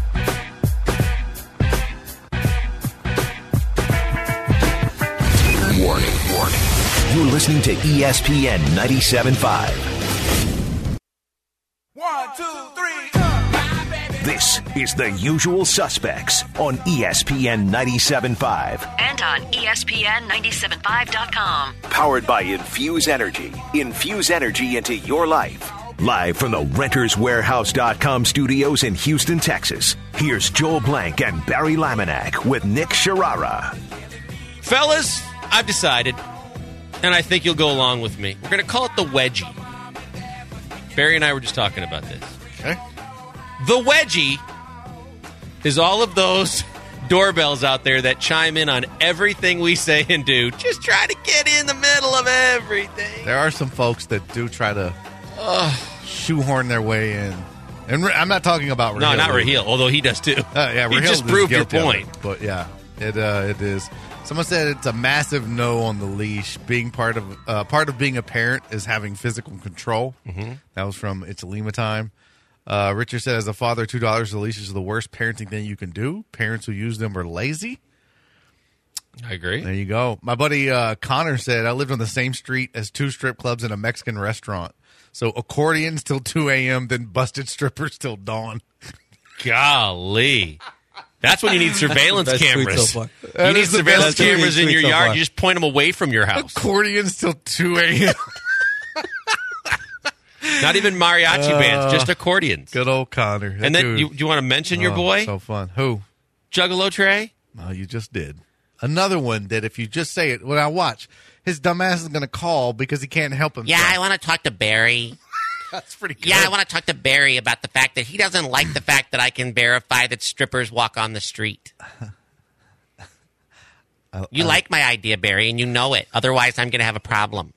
Warning, warning. You're listening to E S P N ninety-seven point five. One, two, three, This is The Usual Suspects on E S P N ninety-seven point five. And on E S P N ninety-seven five dot com. Powered by Infuse Energy. Infuse energy into your life. Live from the Renters Warehouse dot com studios in Houston, Texas. Here's Joel Blank and Barry Laminack with Nick Sharara. Fellas, I've decided, and I think you'll go along with me. We're going to call it the wedgie. Barry and I were just talking about this. Okay. The wedgie is all of those doorbells out there that chime in on everything we say and do. Just try to get in the middle of everything. There are some folks that do try to shoehorn their way in. And Ra- I'm not talking about Raheel. No, not Raheel, although he does too. Uh, yeah, he Raheel just is proved your guilty of point. it. But yeah, it uh, it is. Someone said it's a massive no on the leash. Being part of uh, part of being a parent is having physical control. Mm-hmm. That was from It's Lima Time. Uh, Richard said, as a father, two dollars a leash is the worst parenting thing you can do. Parents who use them are lazy. I agree. There you go. My buddy uh, Connor said, I lived on the same street as two strip clubs and a Mexican restaurant. So accordions till two a.m., then busted strippers till dawn. Golly. That's when you need surveillance Best tweet cameras. so far. You That need is the surveillance best tweet cameras in your so yard. far. You just point them away from your house. Accordions till two a.m. Not even mariachi bands, just accordions. Good old Connor. That And then dude- you, you want to mention your Oh, boy, So fun. Who? Juggalo Trey? Oh, you just did. Another one that if you just say it, when I watch, his dumbass is going to call because he can't help himself. Yeah, I want to talk to Barry. That's pretty good. Yeah, I want to talk to Barry about the fact that he doesn't like the fact that I can verify that strippers walk on the street. You like my idea, Barry, and you know it. Otherwise, I'm going to have a problem.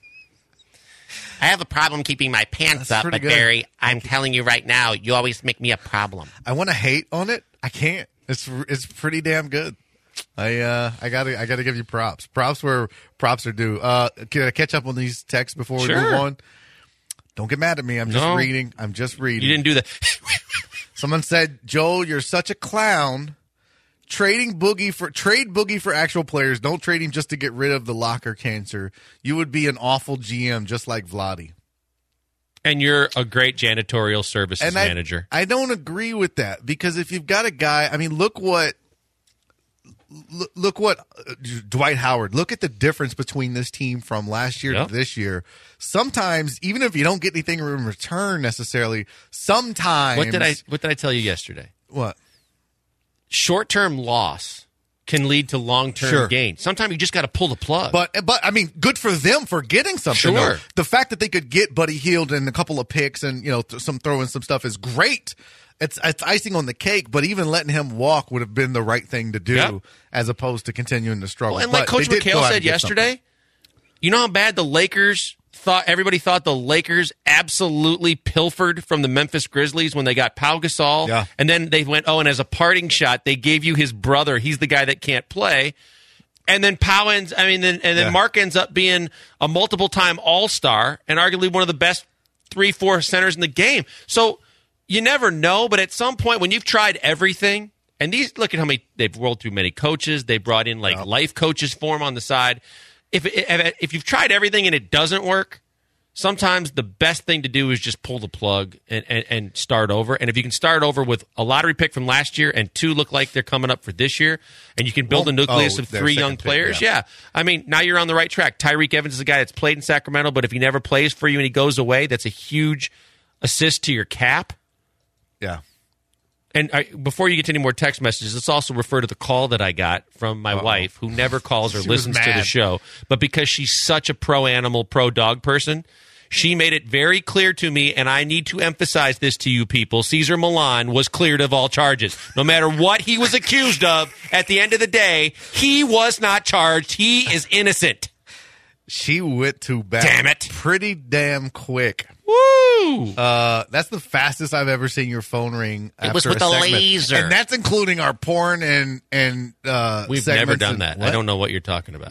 I have a problem keeping my pants That's up, pretty but good. Barry, I'm telling you right now, you always make me a problem. I want to hate on it. I can't. It's it's pretty damn good. I uh I gotta I gotta give you props. Props where props are due. Uh, can I catch up on these texts before we Sure. move on? Don't get mad at me. I'm just No. reading. I'm just reading. You didn't do that. Someone said, Joel, you're such a clown. Trading Boogie for trade Boogie for actual players. Don't trade him just to get rid of the locker cancer. You would be an awful G M, just like Vladdy. And you're a great janitorial services And I, manager. I don't agree with that because if you've got a guy, I mean, look what, look, look what uh, Dwight Howard. Look at the difference between this team from last year Yep. to this year. Sometimes, even if you don't get anything in return necessarily, sometimes What did I What did I tell you yesterday? What? Short-term loss can lead to long-term Sure. gain. Sometimes you just got to pull the plug. But but I mean, good for them for getting something. Sure. though. The fact that they could get Buddy Hield and a couple of picks and you know th- some throwing some stuff is great. It's it's icing on the cake. But even letting him walk would have been the right thing to do, Yep. as opposed to continuing to struggle. Well, and like But Coach they did go McHale out said and get yesterday, something. you know how bad the Lakers thought, everybody thought the Lakers absolutely pilfered from the Memphis Grizzlies when they got Pau Gasol. Yeah. And then they went, oh, and as a parting shot, they gave you his brother. He's the guy that can't play. And then Pau ends, I mean, then, and then Yeah. Mark ends up being a multiple time All Star and arguably one of the best three, four centers in the game. So you never know, but at some point when you've tried everything, and these, look at how many, they've rolled through many coaches, they brought in like life coaches for him on the side. If, if if you've tried everything and it doesn't work, sometimes the best thing to do is just pull the plug and, and, and start over. And if you can start over with a lottery pick from last year and two look like they're coming up for this year, and you can build Well, a nucleus oh, of their three second young pick, players, yeah. yeah. I mean, now you're on the right track. Tyreek Evans is a guy that's played in Sacramento, but if he never plays for you and he goes away, that's a huge assist to your cap. Yeah. And I, before you get to any more text messages, let's also refer to the call that I got from my wife, who never calls or She was listens to the mad. show. But because she's such a pro animal, pro dog person, she made it very clear to me, and I need to emphasize this to you people. Cesar Millan was cleared of all charges. No matter what he was accused of, at the end of the day, he was not charged. He is innocent. She went to bat. Damn it. Pretty damn quick. Woo! Uh, that's the fastest I've ever seen your phone ring. It was after with a a segment. laser. And that's including our porn and and uh, We've segments never done and- that. What? I don't know what you're talking about.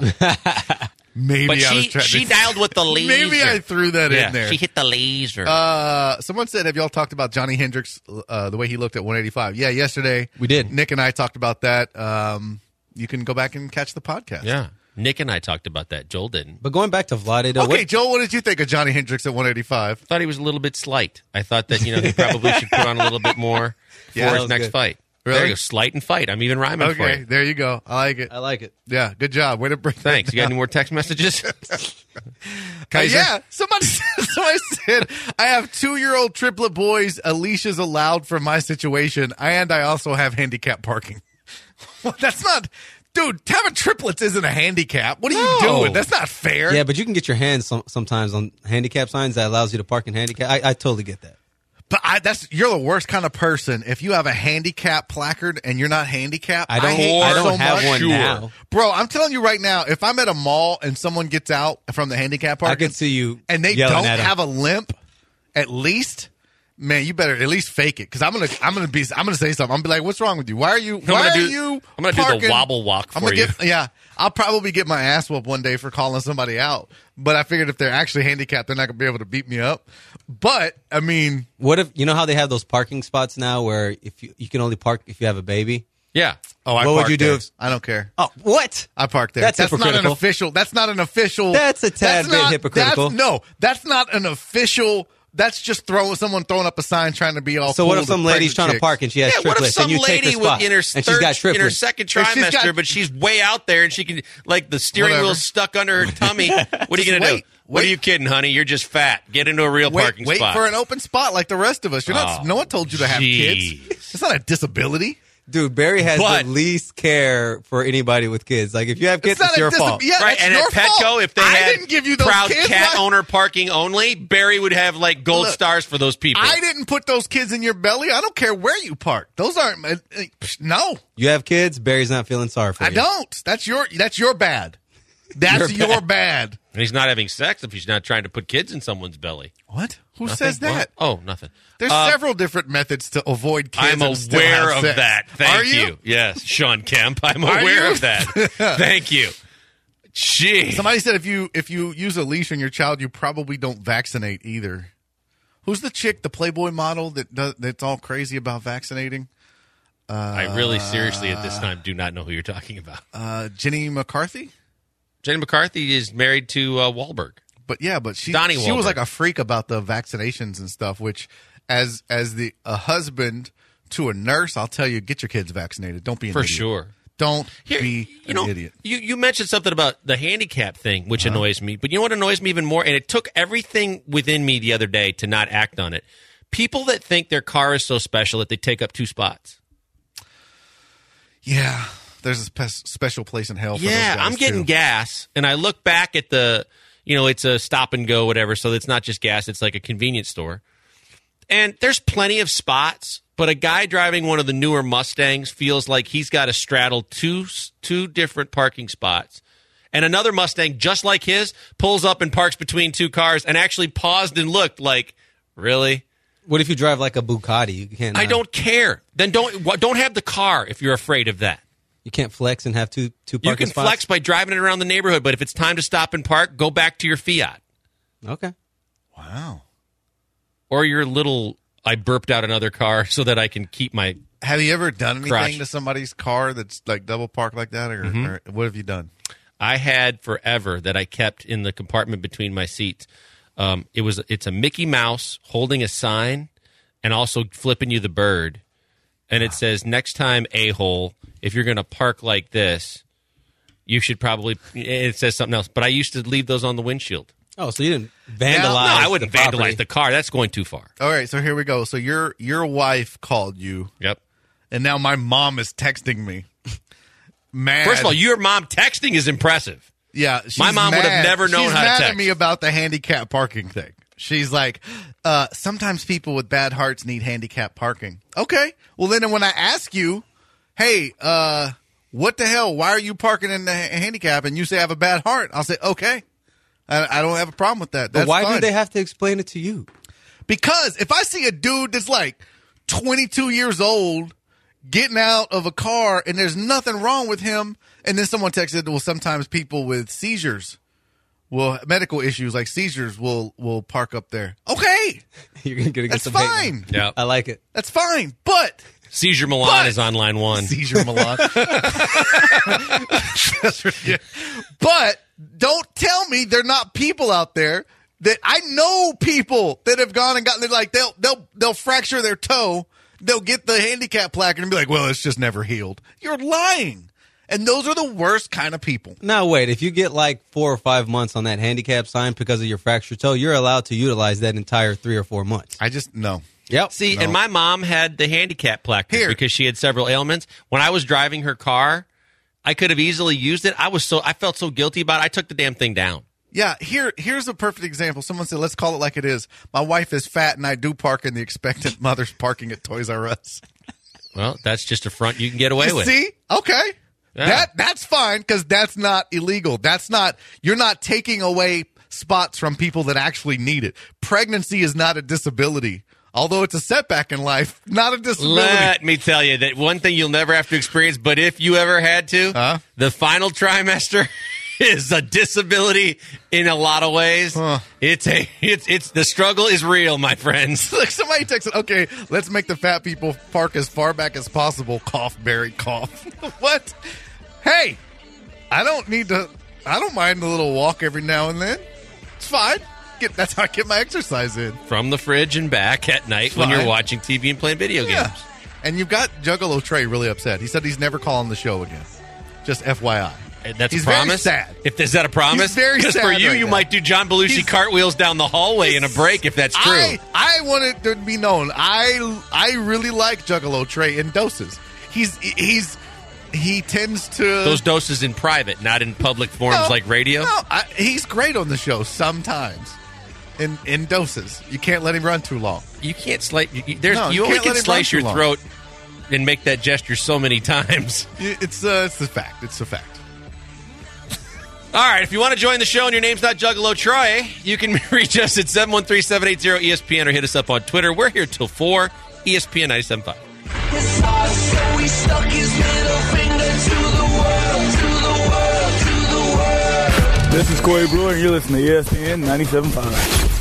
Maybe But I was she, trying she to, dialed with the laser. Maybe I threw that Yeah, in there. She hit the laser. Uh, someone said, have y'all talked about Johnny Hendricks, uh, the way he looked at one eighty-five? Yeah, yesterday. We did. Nick and I talked about that. Um, you can go back and catch the podcast. Yeah. Nick and I talked about that. Joel didn't. But going back to Vlade, though, Okay, what, Joel, what did you think of Johnny Hendricks at one eighty-five? Thought he was a little bit slight. I thought that, you know, he probably should put on a little bit more for Yeah, that his was next good. fight. Really? There you go. Slight and fight. I'm even rhyming for Okay, you. there you go. I like it. I like it. Yeah, good job. Way to bring Thanks. that You got down. any more text messages? Uh, Kaiser? yeah, somebody, somebody said, I have two-year-old triplet boys. Alicia's allowed for my situation, and I also have handicap parking. Well, that's not... Dude, having triplets isn't a handicap. What are you No. doing? That's not fair. Yeah, but you can get your hands some, sometimes on handicap signs that allows you to park in handicap. I, I totally get that. But I, that's you're the worst kind of person if you have a handicap placard and you're not handicapped. I don't. hate I you don't so have much. one Sure. now. Bro, I'm telling you right now, if I'm at a mall and someone gets out from the handicap I parking could see you and they yelling don't at 'em. have a limp, at least, man, you better at least fake it because I'm gonna, I'm gonna be, I'm gonna say something. I'm gonna be like, "What's wrong with you? Why are you? I'm why gonna are do- you? I'm gonna do the parking?" wobble walk I'm for gonna you. Get, yeah, I'll probably get my ass whooped one day for calling somebody out. But I figured if they're actually handicapped, they're not gonna be able to beat me up. But I mean, What if you know how they have those parking spots now where if you you can only park if you have a baby? Yeah. oh, I What would parked you do there. if- I don't care. Oh, what? I parked there. That's not an hypocritical. official. That's not an official. That's a tad that's bit not- hypocritical. That's, no, that's not an official. That's just throwing someone throwing up a sign trying to be all. So cool what if with some lady's pregnant trying to chicks. park and she has Yeah, what if triplets some and you take her lady spot with in her and she's third, got in her triplets? second If she's trimester, got- but she's way out there and she can like the steering Whatever. wheel's stuck under her tummy? What are you Just gonna do? wait. What are Wait. you kidding, honey? You're just fat. Get into a real Wait, parking wait spot. for an open spot like the rest of us. You're not. Oh, no one told you to have jeez. kids. It's not a disability. Dude, Barry has But- the least care for anybody with kids. Like if you have kids, It's not it's a your disab- fault. Yeah, Right, that's and your at Petco, fault. if they I had didn't give you those proud kids. cat Why- owner parking only, Barry would have like gold Look, stars for those people. I didn't put those kids in your belly. I don't care where you park. Those aren't. Uh, uh, no, You have kids, Barry's not feeling sorry for I you. don't. That's your. That's your bad. That's You're your bad. And he's not having sex if he's not trying to put kids in someone's belly. What? Who Nothing? says that? What? Oh, nothing. There's Uh, several different methods to avoid kids. I'm and still aware have of sex. that. Thank Are you? Yes, Sean Kemp. I'm Are aware you? of that. Thank you. Gee. Somebody said if you if you use a leash on your child, you probably don't vaccinate either. Who's the chick, the Playboy model that does, that's all crazy about vaccinating? I really seriously at this time do not know who you're talking about. Uh, Jenny McCarthy. Jenny McCarthy is married to uh, Wahlberg. But yeah, but she Donnie she was Wahlberg. like a freak about the vaccinations and stuff. Which, as as the a husband to a nurse, I'll tell you, get your kids vaccinated. Don't be an For idiot. sure. Don't Here, be you an know, idiot. You, you mentioned something about the handicap thing, which Uh-huh. annoys me. But you know what annoys me even more? And it took everything within me the other day to not act on it. People that think their car is so special that they take up two spots. Yeah, there's a spe- special place in hell. For Yeah, those guys I'm getting too. gas, and I look back at the, you know, it's a stop and go, whatever. So it's not just gas; it's like a convenience store. And there's plenty of spots, but a guy driving one of the newer Mustangs feels like he's got to straddle two two different parking spots. And another Mustang, just like his, pulls up and parks between two cars, and actually paused and looked like, really? What if you drive like a Bugatti? You can't. I uh, don't care. Then don't wh- don't have the car if you're afraid of that. You can't flex and have two two You parking can spots? flex by driving it around the neighborhood, but if it's time to stop and park, go back to your Fiat. Okay. Wow. Or your little, I burped out another car so that I can keep my... Have you ever done anything Crotch. to somebody's car that's like double parked like that, or, Mhm. or what have you done? I had forever that I kept in the compartment between my seats. Um, it was It's a Mickey Mouse holding a sign and also flipping you the bird. And it says, next time, a-hole, if you're going to park like this, you should probably... It says something else. But I used to leave those on the windshield. Oh, so you didn't vandalize No, I wouldn't the vandalize property. the car. That's going too far. All right, so here we go. So your your wife called you. Yep. And now my mom is texting me. Mad. First of all, your mom texting is impressive. Yeah, she's My mom would have mad. never known she's how to mad text. at me about the handicap parking thing. She's like, uh, sometimes people with bad hearts need handicap parking. Okay. Well, then when I ask you, hey, uh, what the hell? Why are you parking in the ha- handicap? And you say I have a bad heart. I'll say, okay. I, I don't have a problem with that. That's But why fine. do they have to explain it to you? Because if I see a dude that's like twenty-two years old getting out of a car and there's nothing wrong with him, and then someone texted, well, sometimes people with seizures will, medical issues like seizures will, will park up there. Okay. You're gonna get That's some hate fine. now. Yeah. I like it. That's fine. But Seizure Milan But- is on line one. Seizure Milan. But don't tell me they're not people out there that I know people that have gone and gotten like they'll they'll they'll fracture their toe, they'll get the handicap placard and be like, well, it's just never healed. You're lying. And those are the worst kind of people. Now, wait. If you get like four or five months on that handicap sign because of your fractured toe, you're allowed to utilize that entire three or four months. I just no. Yep. See, No. and my mom had the handicap placard Here. because she had several ailments. When I was driving her car, I could have easily used it. I was so I felt so guilty about it. I took the damn thing down. Yeah, here here's a perfect example. Someone said, let's call it like it is. My wife is fat and I do park in the expectant mother's parking at Toys R Us. Well, that's just a front you can get away You with. see? Okay. Yeah. That that's fine because that's not illegal. That's not you're not taking away spots from people that actually need it. Pregnancy is not a disability. Although it's a setback in life, not a disability. Let me tell you that one thing you'll never have to experience, but if you ever had to, Huh? the final trimester is a disability in a lot of ways. Huh. It's a it's it's the struggle is real, my friends. Like somebody texted, okay, let's make the fat people park as far back as possible. Cough, Barry, cough. What? Hey, I don't need to, I don't mind a little walk every now and then. It's fine. Get, that's how I get my exercise in. From the fridge and back at night It's when you're fine. watching T V and playing video Yeah. games. And you've got Juggalo Trey really upset. He said he's never calling the show again. Just F Y I. And That's He's a promise. very sad. If is that a promise? He's very Because sad for you, right you now. might do John Belushi He's- cartwheels down the hallway in a break if that's true. I, I want it to be known. I I really like Juggalo Trey in doses. He's he's he tends to Those doses in private, not in public forums No, like radio. No, I, he's great on the show sometimes. In in doses, you can't let him run too long. You can't slice. You, you- there's, No, you you only can't can let him slice run your too throat and make that gesture so many times. It's uh, it's the fact. It's a fact. All right, if you want to join the show and your name's not Juggalo Troy, you can reach us at seven one three, seven eight zero, E S P N or hit us up on Twitter. We're here till four, E S P N ninety-seven point five. This is Corey Brewer, and you're listening to E S P N ninety-seven point five.